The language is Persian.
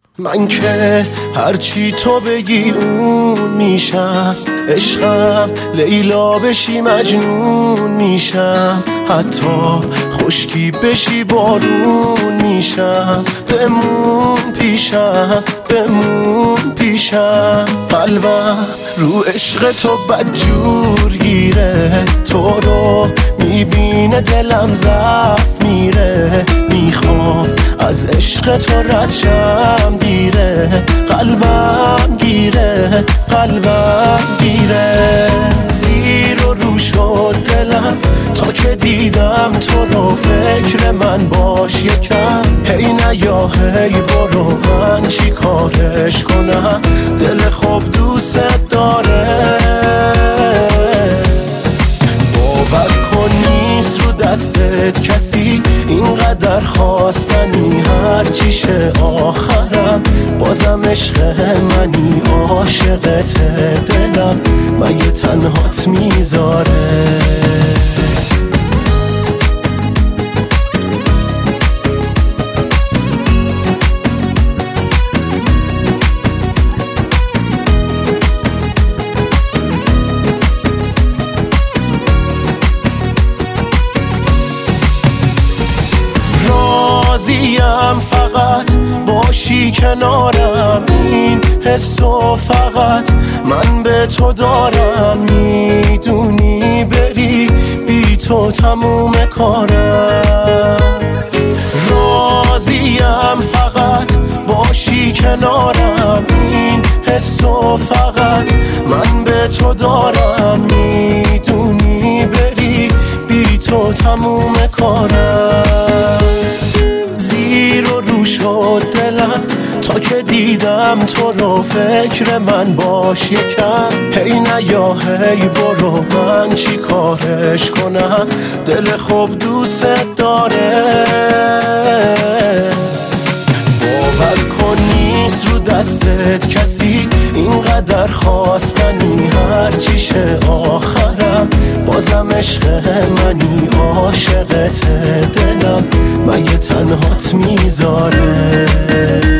من که هرچی تو بگی اون میشم، عشقم لیلا بشی مجنون میشم، حتی خشکی بشی بارون میشم. بمون پیشم، بمون پیشم. قلبم رو عشق تو بدجور گیره، تو رو میبینه دلم ضعف میره. میخوام از عشق تو رد شم دیره، قلبم گیره، قلبم گیره. زیر و رو شد دلم تا که دیدم تو رو، فکر من باش یکم. هی نیا هی برو، من چی کارش کنم؟ دل خوب دوست داره. باور کن نیست رو دستت کسی اینقدر خواستنی، هر چیشه آخرم بازم عشق منی. عاشقت دلم مگه تنهات میذاره؟ راضیم فقط باشی کنارم، این حسو فقط من به تو دارم. میدونی بری بی تو تموم کارم. راضیم فقط باشی کنارم، این حسو فقط من به تو دارم. میدونی بری بی تو تموم کارم. زیر و رو شد دلم تا که دیدم تو رو، فکر من باش یکم. هی نیا هی برو، من چی کارش کنم؟ دل خوب دوست داره. باور کن نیست رو دستت کسی اینقدر خواستنی، هر چیشه آخرم بازم عشق منی. عاشقت دلم مگه تنهات میذاره؟